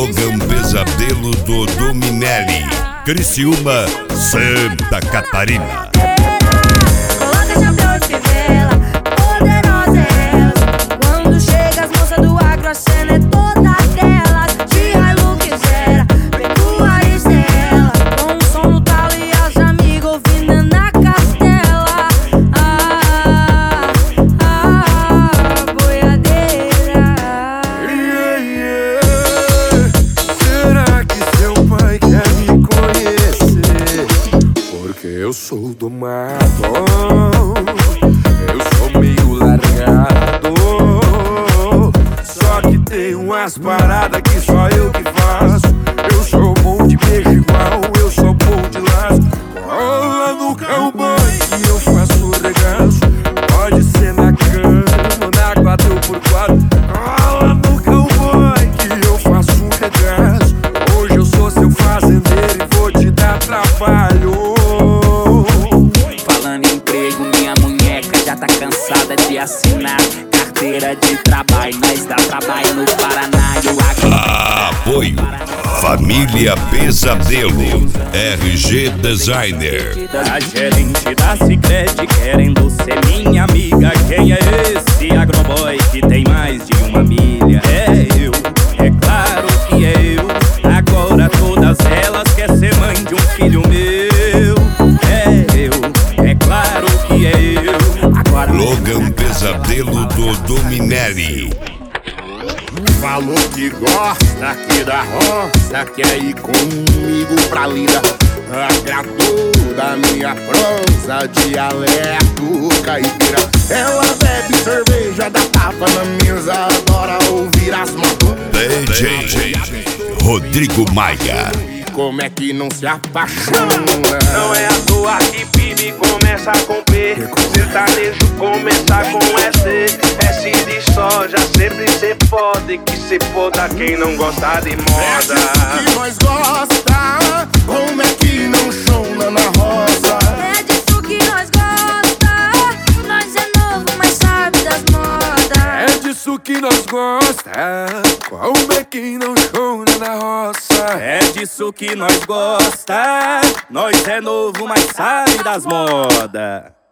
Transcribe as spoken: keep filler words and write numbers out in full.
Logan Pesadelo do Dominelli, Criciúma, Santa Catarina. Coloca chapéu e fivela, poderosa é elas. Quando chega as moças do agro, a cena é toda delas. De Hilux era, Pecuária e Estela, com o som no talo e as amigas ouvindo na castela. Ah, ah, boiadeira. Yeah, yeah. Será que seu pai quer me conhecer? Porque eu sou do mato, eu sou meio largado. Só que tem umas paradas que só eu que faço. Eu sou bom de beijo igual, eu sou bom de laço. Cola no cowboy que eu faço regaço. Pode ser na cama, na quatro por quatro. Cola no cowboy que eu faço um regaço. Hoje eu sou seu fazendeiro e vou te dar trabalho. Falando em emprego, minha munheca já tá cansada de assinar carteira de trabalho. Nós dá trabalho no Paraná e o aqui. Apoio Família Pesadelo, R G Designer. A gerente da Sicredi querendo ser minha amiga. Quem é esse agroboy que tem mais de uma milha? É eu, é claro que é eu. Agora todas elas querem ser mãe de um filho meu. É eu, é claro que é eu. Agora Logan Pesadelo do Dominelli. Falou que gosta aqui da roça, quer ir comigo pra lida. Agradou da minha prosa, dialeto caipira. Ela bebe cerveja, dá tapa na mesa, adora ouvir as motos. D J Rodrigo Maia. Como é que não se apaixona? Não é à toa que Bibi começa com P, sertanejo começa com S. S de soja, sempre cê pode, que cê foda quem não gosta de moda. É disso que nós gosta, como é que não chona na roça? É disso que nós gosta, nós é novo, mas sabe das modas. É disso que nós gosta, como é que não chona na roça? é disso que nós gosta. Nós é novo, mas sabe das modas.